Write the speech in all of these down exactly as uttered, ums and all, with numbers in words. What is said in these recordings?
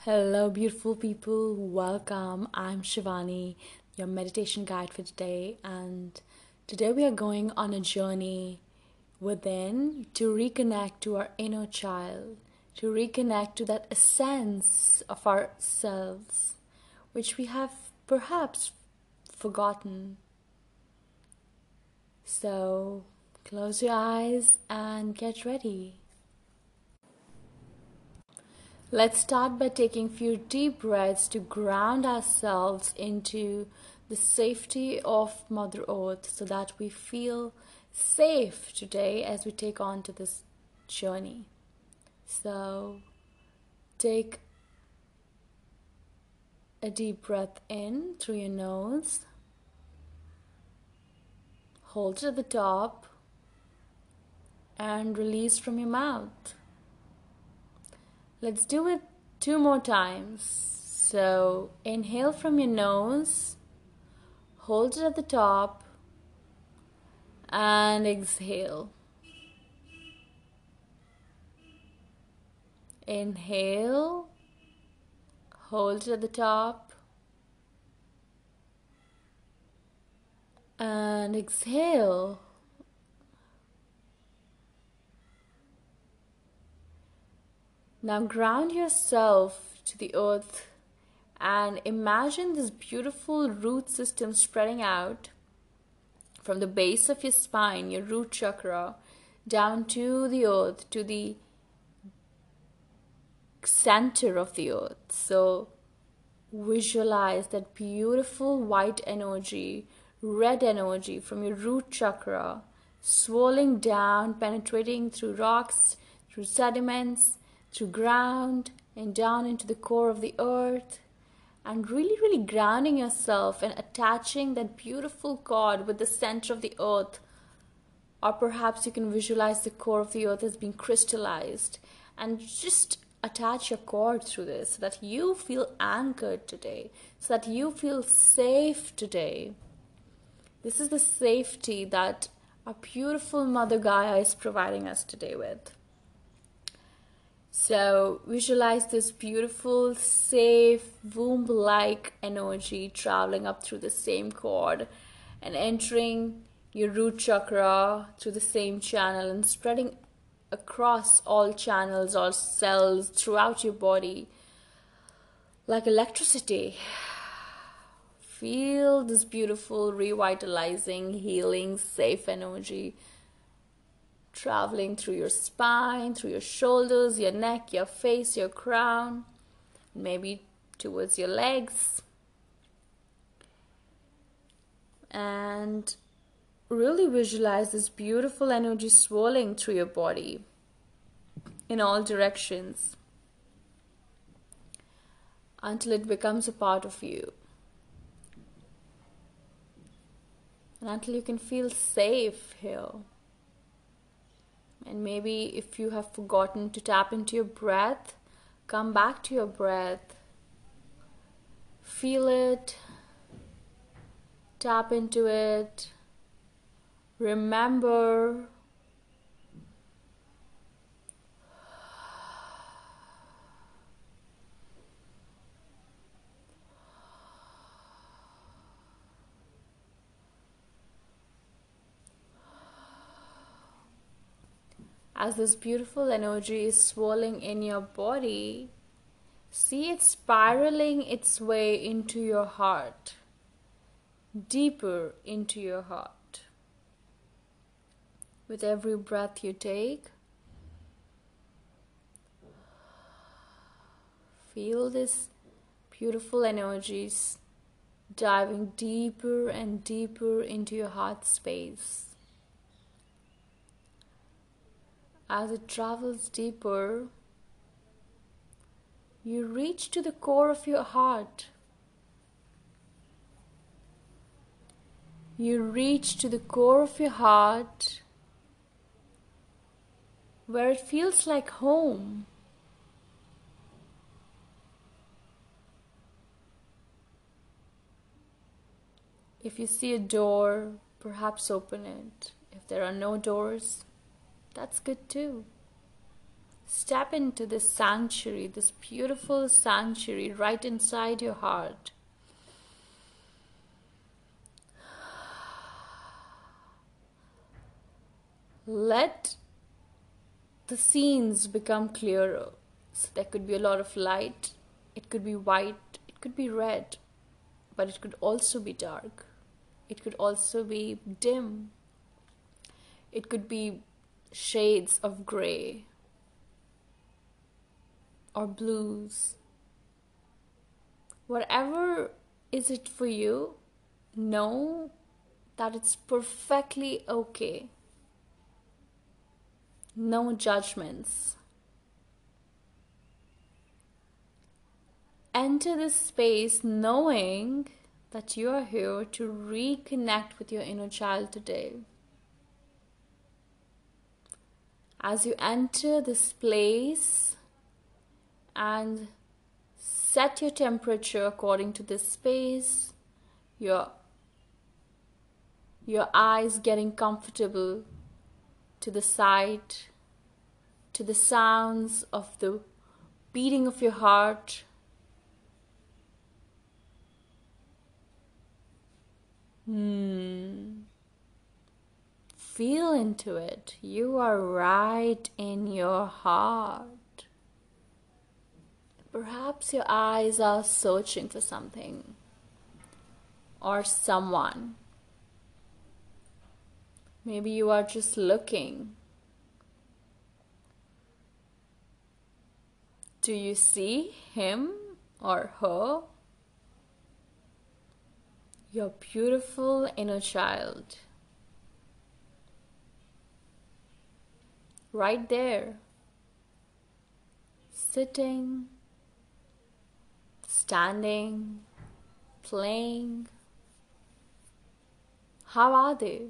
Hello, beautiful people. Welcome. I'm Shivani, your meditation guide for today. And today we are going on a journey within to reconnect to our inner child, to reconnect to that essence of ourselves, which we have perhaps forgotten. So close your eyes and get ready. Let's start by taking a few deep breaths to ground ourselves into the safety of Mother Earth so that we feel safe today as we take on to this journey. So take a deep breath in through your nose, hold it at the top, and release from your mouth. Let's do it two more times. So inhale from your nose, hold it at the top, and exhale. Inhale, hold it at the top, and exhale. Now ground yourself to the earth and imagine this beautiful root system spreading out from the base of your spine, your root chakra, down to the earth, to the center of the earth. So visualize that beautiful white energy, red energy from your root chakra swirling down, penetrating through rocks, through sediments, through ground, and down into the core of the earth, and really, really grounding yourself and attaching that beautiful cord with the center of the earth. Or perhaps you can visualize the core of the earth as being crystallized, and just attach your cord through this so that you feel anchored today, so that you feel safe today. This is the safety that our beautiful Mother Gaia is providing us today with. So visualize this beautiful, safe, womb-like energy traveling up through the same cord and entering your root chakra through the same channel and spreading across all channels, all cells throughout your body like electricity. Feel this beautiful, revitalizing, healing, safe energy traveling through your spine, through your shoulders, your neck, your face, your crown, maybe towards your legs. And really visualize this beautiful energy swirling through your body in all directions until it becomes a part of you. And until you can feel safe here. And maybe if you have forgotten to tap into your breath, come back to your breath. Feel it. Tap into it. Remember. As this beautiful energy is swirling in your body, see it spiraling its way into your heart, deeper into your heart. With every breath you take, feel this beautiful energies diving deeper and deeper into your heart space. As it travels deeper, you reach to the core of your heart. You reach to the core of your heart where it feels like home. If you see a door, perhaps open it. If there are no doors, that's good too. Step into this sanctuary, this beautiful sanctuary right inside your heart. Let the scenes become clearer. So there could be a lot of light, it could be white, it could be red, but it could also be dark. It could also be dim. It could be shades of gray or blues. Whatever is it for you, know that it's perfectly okay. No judgments. Enter this space knowing that you are here to reconnect with your inner child today. As you enter this place and set your temperature according to this space, your, your eyes getting comfortable to the sight, to the sounds of the beating of your heart. Hmm. Feel into it. You are right in your heart. Perhaps your eyes are searching for something or someone. Maybe you are just looking. Do you see him or her? Your beautiful inner child. Right there. Sitting, standing, playing. How are they?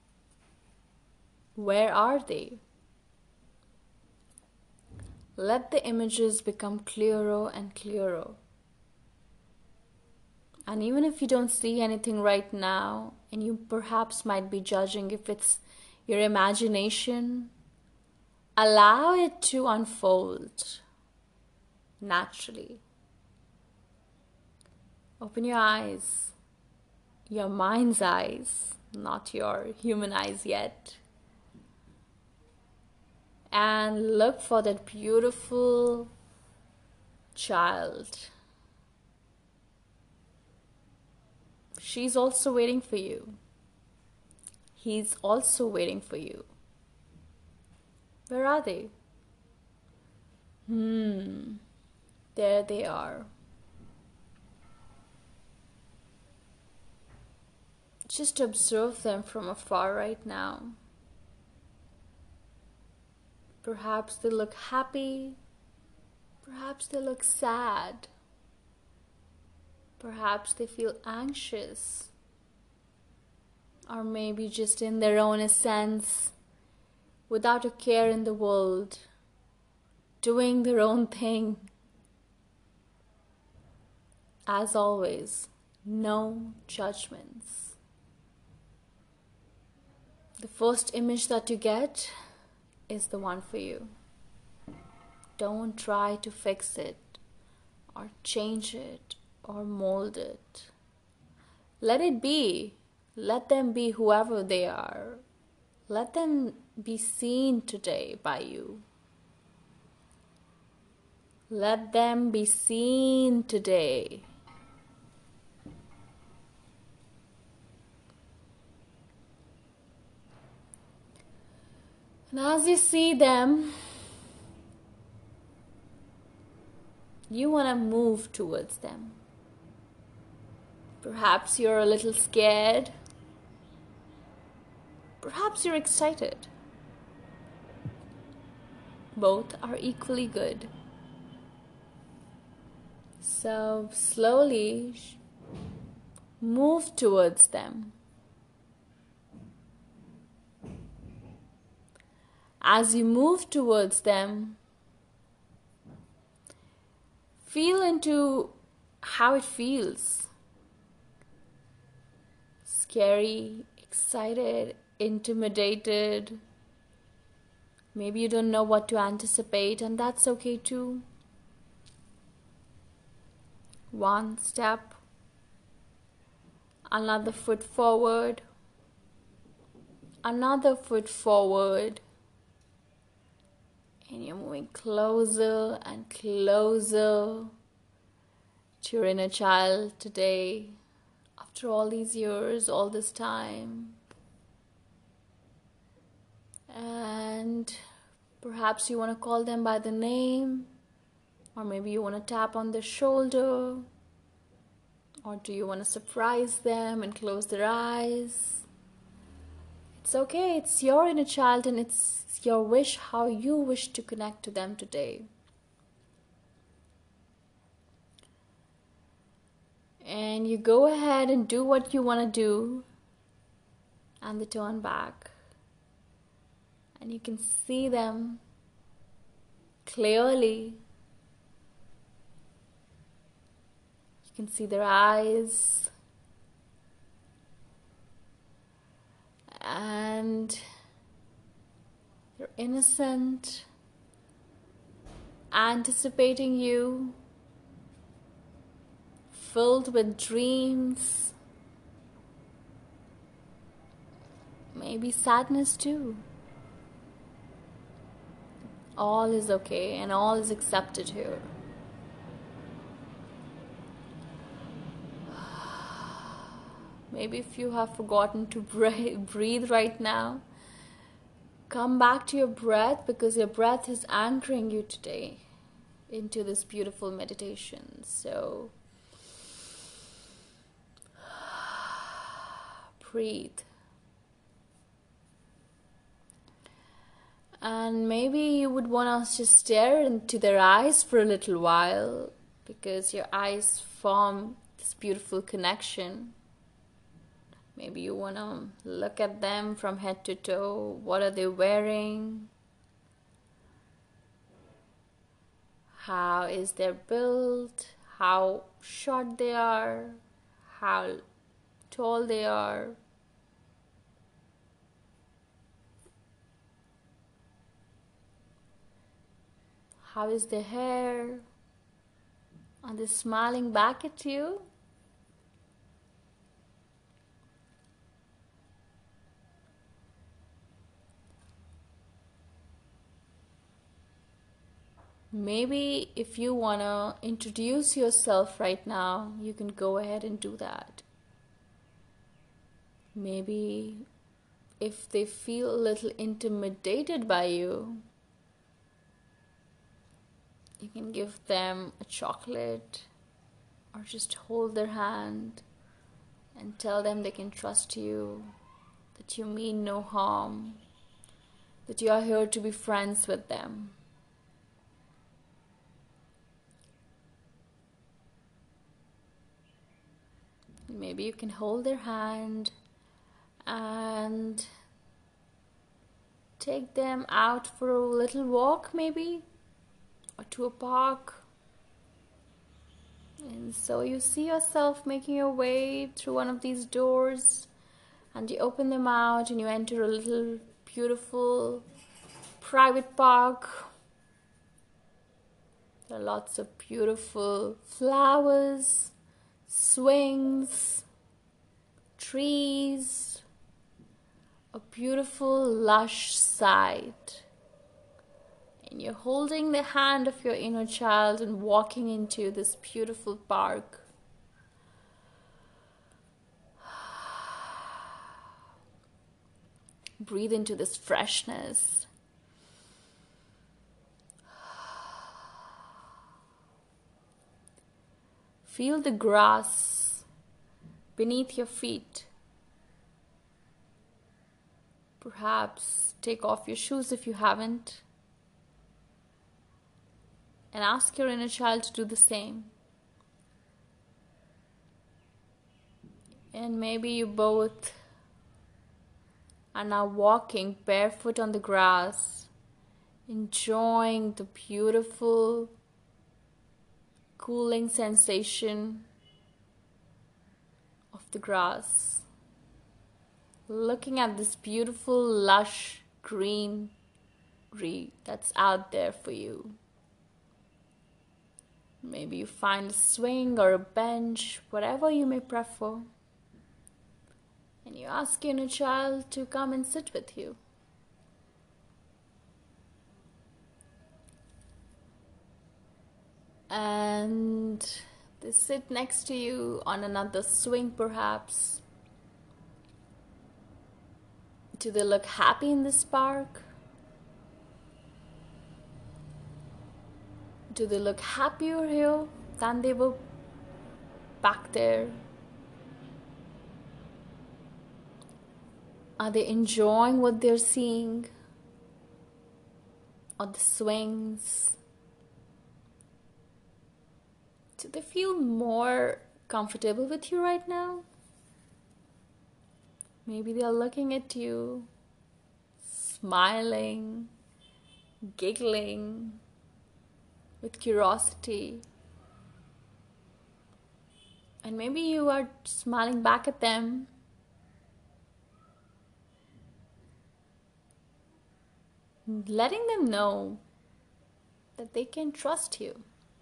Where are they? Let the images become clearer and clearer. And even if you don't see anything right now, and you perhaps might be judging if it's your imagination, allow it to unfold naturally. Open your eyes, your mind's eyes, not your human eyes yet. And look for that beautiful child. She's also waiting for you. He's also waiting for you. Where are they? Hmm. There they are. Just observe them from afar right now. Perhaps they look happy. Perhaps they look sad. Perhaps they feel anxious. Or maybe just in their own essence, without a care in the world, doing their own thing. As always, no judgments. The first image that you get is the one for you. Don't try to fix it or change it or mold it. Let it be. Let them be whoever they are. Let them be seen today by you. Let them be seen today. And as you see them, you want to move towards them. Perhaps you're a little scared. Perhaps you're excited. Both are equally good. So slowly move towards them. As you move towards them, feel into how it feels. Scary, excited, intimidated, Maybe you don't know what to anticipate, and that's okay too. One step, another foot forward, another foot forward, and you're moving closer and closer to your inner child today. After all these years, all this time. And perhaps you want to call them by the name, or maybe you want to tap on their shoulder, or do you want to surprise them and close their eyes? It's okay, it's your inner child and it's your wish how you wish to connect to them today. And you go ahead and do what you want to do, and they turn back. And you can see them clearly. You can see their eyes. And they're innocent, anticipating you, filled with dreams, maybe sadness too. All is okay and all is accepted here. Maybe if you have forgotten to breathe right now, come back to your breath, because your breath is anchoring you today into this beautiful meditation. So breathe. And maybe you would want to just stare into their eyes for a little while, because your eyes form this beautiful connection. Maybe you want to look at them from head to toe. What are they wearing? How is their build? How short they are? How tall they are? How is their hair? Are they smiling back at you? Maybe if you want to introduce yourself right now, you can go ahead and do that. Maybe if they feel a little intimidated by you, you can give them a chocolate or just hold their hand and tell them they can trust you, that you mean no harm, that you are here to be friends with them. Maybe you can hold their hand and take them out for a little walk, maybe, or to a park. And so you see yourself making your way through one of these doors, and you open them out and you enter a little beautiful private park. There are lots of beautiful flowers, swings, trees, a beautiful lush sight. And you're holding the hand of your inner child and walking into this beautiful park. Breathe into this freshness. Feel the grass beneath your feet. Perhaps take off your shoes if you haven't. And ask your inner child to do the same. And maybe you both are now walking barefoot on the grass, enjoying the beautiful cooling sensation of the grass, looking at this beautiful lush green greenery that's out there for you. Maybe you find a swing or a bench, whatever you may prefer, and you ask your inner child to come and sit with you. And they sit next to you on another swing, perhaps. Do they look happy in this park? Do they look happier here than they were back there? Are they enjoying what they're seeing on the swings? Do they feel more comfortable with you right now? Maybe they're looking at you, smiling, giggling with curiosity. And maybe you are smiling back at them. Letting them know that they can trust you.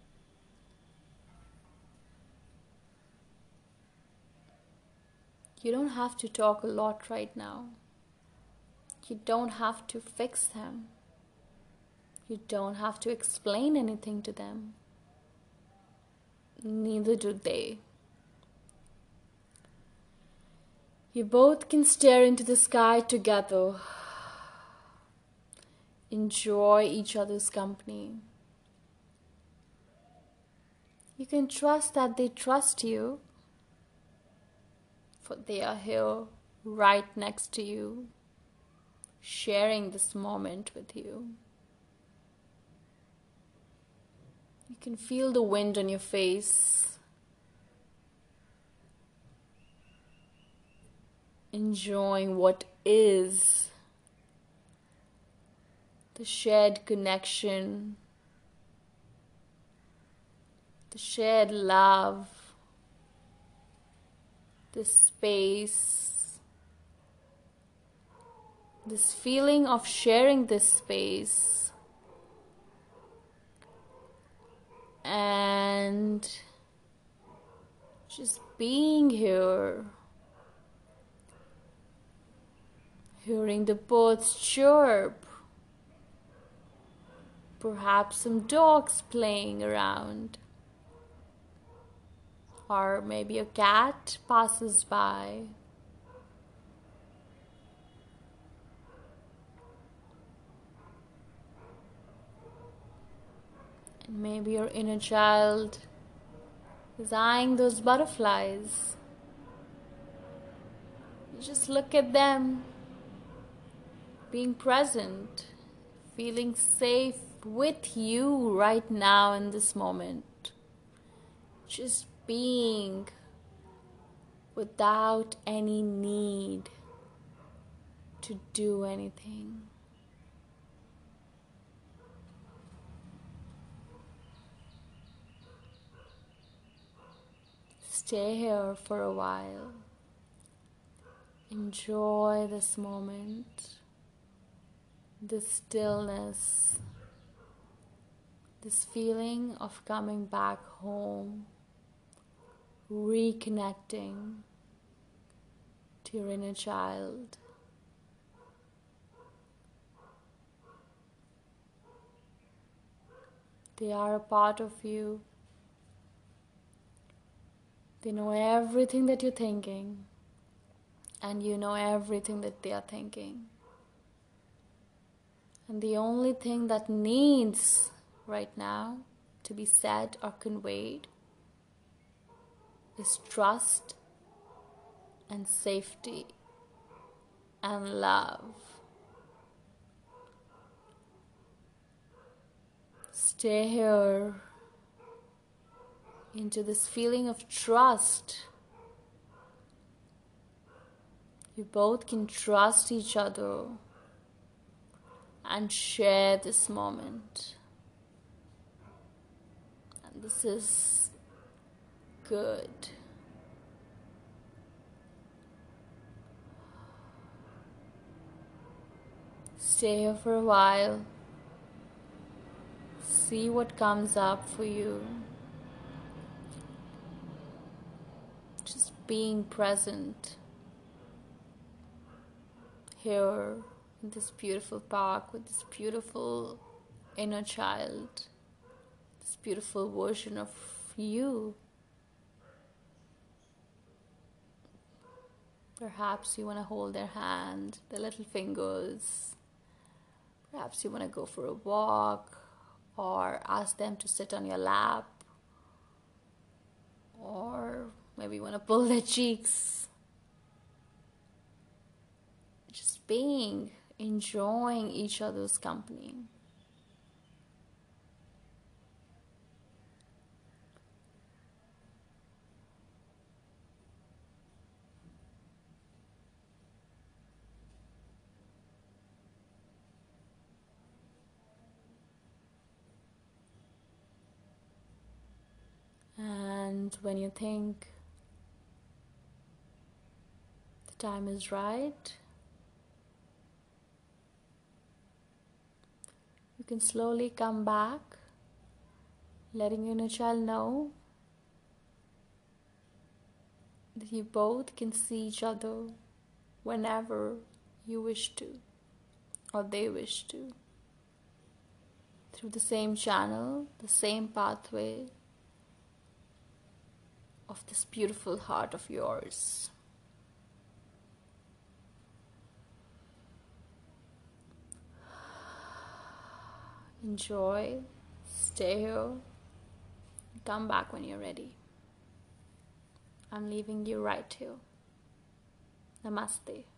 You don't have to talk a lot right now. You don't have to fix them. You don't have to explain anything to them. Neither do they. You both can stare into the sky together. Enjoy each other's company. You can trust that they trust you, for they are here right next to you, sharing this moment with you. You can feel the wind on your face, enjoying what is, the shared connection, the shared love, this space, this feeling of sharing this space, and just being here, hearing the birds chirp, perhaps some dogs playing around, or maybe a cat passes by. And maybe your inner child is eyeing those butterflies. You just look at them, being present, feeling safe with you right now in this moment. Just being without any need to do anything. Stay here for a while. Enjoy this moment, this stillness, this feeling of coming back home, reconnecting to your inner child. They are a part of you. They know everything that you're thinking, and you know everything that they are thinking. And the only thing that needs right now to be said or conveyed is trust and safety and love. Stay here into this feeling of trust. You both can trust each other and share this moment. And this is good. Stay here for a while. See what comes up for you. Just being present here in this beautiful park with this beautiful inner child, this beautiful version of you. Perhaps you want to hold their hand, their little fingers. Perhaps you want to go for a walk or ask them to sit on your lap. Or maybe you want to pull their cheeks. Just being, enjoying each other's company. And when you think the time is right, you can slowly come back, letting your inner child know that you both can see each other whenever you wish to, or they wish to, through the same channel, the same pathway of this beautiful heart of yours. Enjoy, stay here, come back when you're ready. I'm leaving you right here. Namaste.